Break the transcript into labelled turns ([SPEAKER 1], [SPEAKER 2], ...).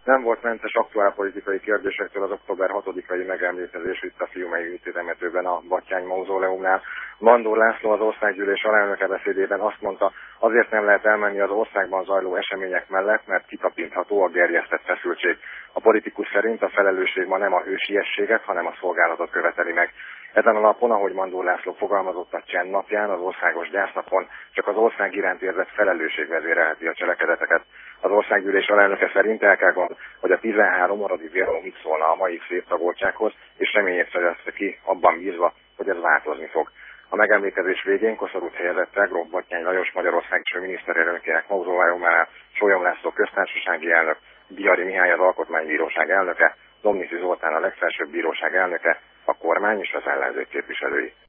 [SPEAKER 1] Nem volt mentes aktuálpolitikai kérdésektől az október 6-ai megemlékezés itt a Fiumei Újtemetőben a Batthyány mauzóleumnál. Mandó László, az országgyűlés alelnöke beszédében azt mondta, azért nem lehet elmenni az országban zajló események mellett, mert kitapintható a gerjesztett feszültség. A politikus szerint a felelősség ma nem a hősiességet, hanem a szolgálatot követeli meg. Ezen a napon, ahogy Mandó László fogalmazott a Csend napján, az országos gyásznapon, csak az ország iránt érzett felelősség vezérelheti a cselekedeteket. Az országgyűlés alelnöke szerint el kell gondolni, hogy a 13 maradi véró mit szólna a mai széttagoltsághoz, és reményét fejezte ki, abban bízva, hogy ez változni fog. A megemlékezés végén koszorút helyezett el Gróf Batthyány Lajos Magyarország miniszterelnökének mauzóleumánál, Sólyom László köztársasági elnök, Bihari Mihály az Alkotmánybíróság elnöke, Domnici Zoltán a legfelsőbb bíróság elnöke, a kormány és az ellenzék képviselői.